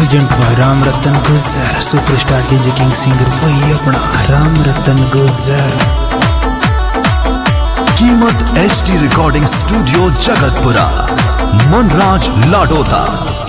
Present by Ram Ratan Gujjar, superstar DJ king singer वही अपना राम रतन गुज्जर। कीमत HD recording studio Jagatpura, Manraj Ladoda.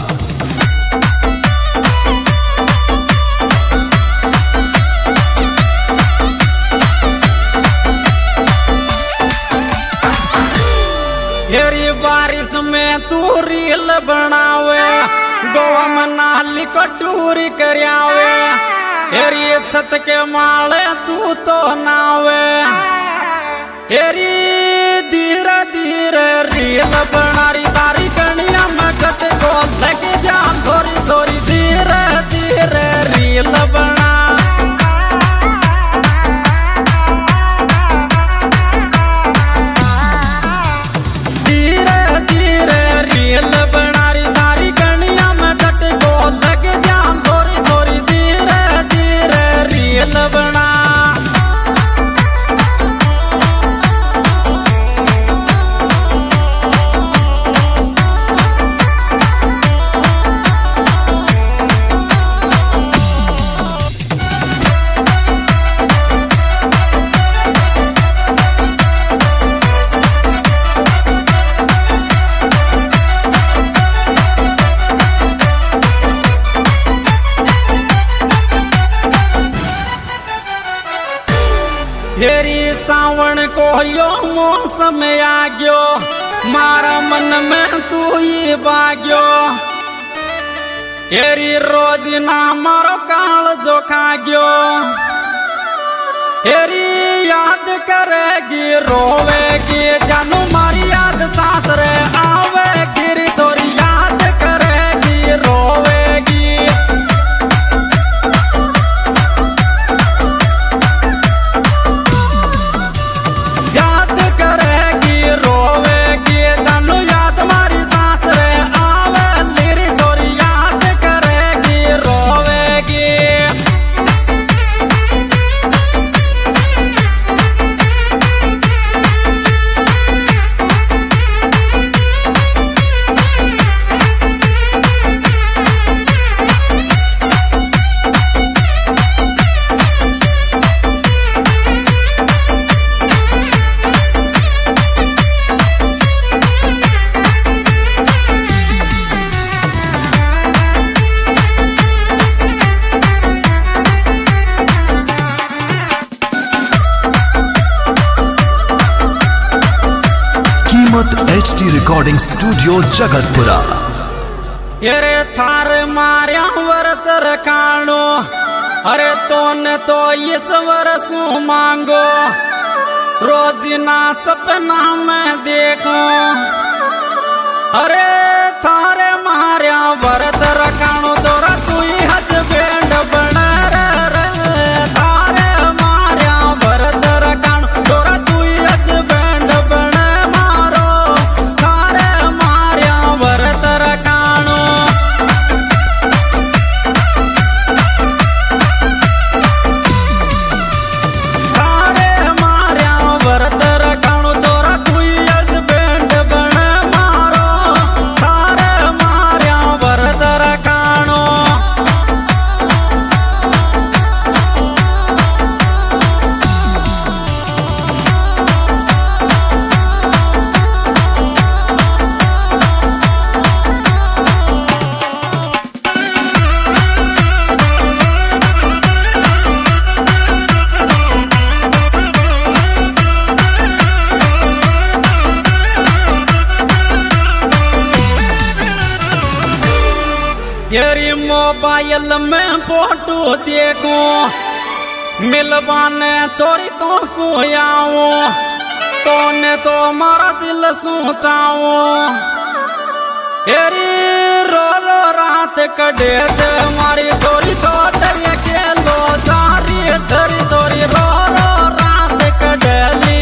हेरी बारिश में तू रील बनावे, गोवा मनाली को टूरी करयावे। हेरी छत के माले तू तो नावे, हेरी धीरे धीरे रील बनारी तारी कनिया में कट को लग जा थोड़ी थोड़ी धीरे धीरे रील बना। हेरी सावन को यो मौसम आ गयो, मारा मन में तू ही बाग्यो। हेरी रोज ना मारो काल जो खा गयो, हेरी याद करेगी रोवेगी जानू मारी याद सासरे आवेगी रे छोरी याद करेगी रोवेगी। HD recording studio Jagatpura. अरे थार मार्या व्रत रखाणो, अरे तोने तो ईश्वर सु मांगो, रोज ना सपना में देखो। अरे थारे मार्या व्रत रखाणो चोरा तू ही हस्बैंड बना रे। थारे मार्या व्रत रखाणो चोरा तू ही हस्बैंड बना। येरी मोबाइल में फोटो देखो, मिलवाने चोरी तो सोयाओ, तोने तो मारा दिल सोचाओ। येरी रो रो रात कड़े से मारी चोरी छोड़ के लो सारी चोरी चोरी रो रो रात कड़ली।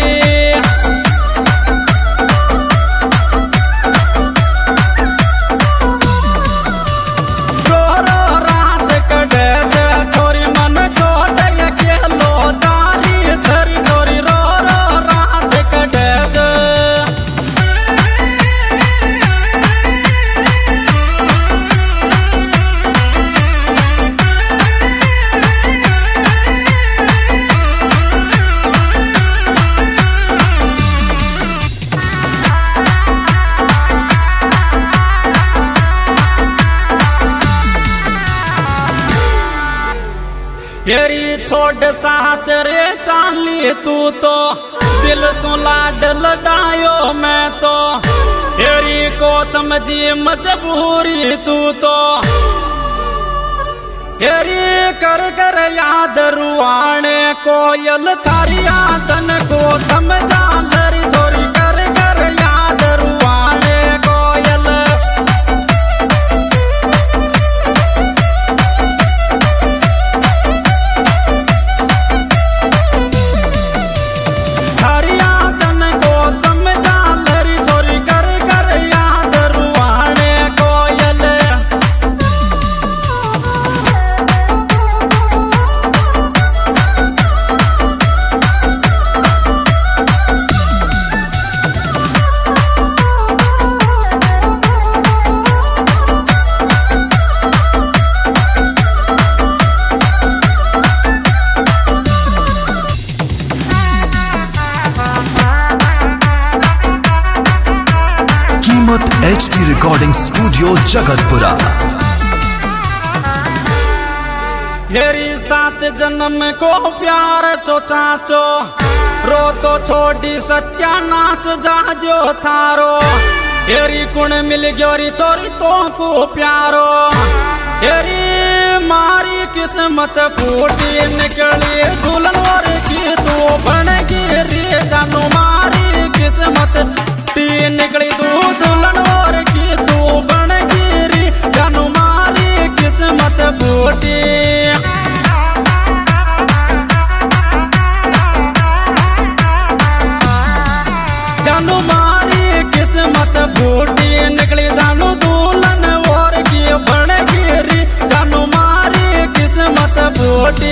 हेरी छोड़ साच रे चाली तू तो दिल सो लाड लडायो मैं तो हेरी को समझी मजबूरी तू तो हेरी कर कर याद रुआने कोयल थारी यादन को समझा लरी छोरी कर कर याद रुआने कोयल थारी यादन को समझा लरी छोरी कर कर याद रुआने कोयल कीमत HD रिकॉर्डिंग स्टूडियो जगतपुरा। हेरी 7 जन्म को प्यार चो चाचो रो तो छोड़ी सत्यानाश जाजो थारो हेरी कुण मिल गयो री छोरी तो को प्यारो हेरी मारी किस्मत फूटी निकली दुल्हन और की तू बन गिरी जानू मारी किस्मत ती निकली तू दुल्हन और की तू बन गिरी जानू मारी किस्मत फूटी जानू मारी किस्मत फूटी निकली जानू दुल्हन और की बन गिरी जानू मारी किस्मत फूटी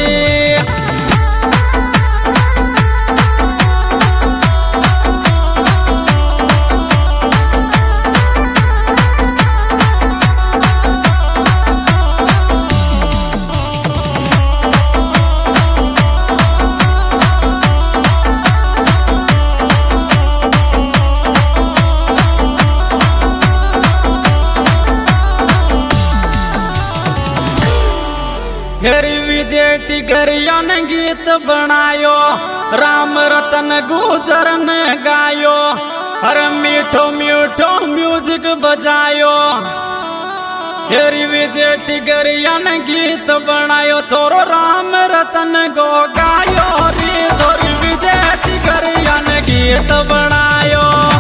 हेरी विजय टिगरिया ने गीत बनायो राम रतन गुजर ने गायो हर मीठो मीठो म्यूजिक बजायो हेरी विजय टिगरिया ने गीत बनायो छोरो राम रतन गो गायो री छोरी विजय टिगरिया ने गीत बनायो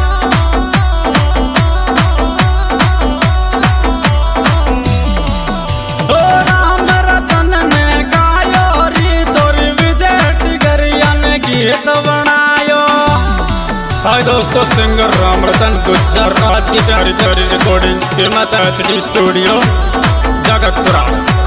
गीत बनायो। हाय दोस्तों, सिंगर राम रतन गुज्जर आज की प्यारी प्यारी रिकॉर्डिंग कीमत HD स्टूडियो जगतपुरा।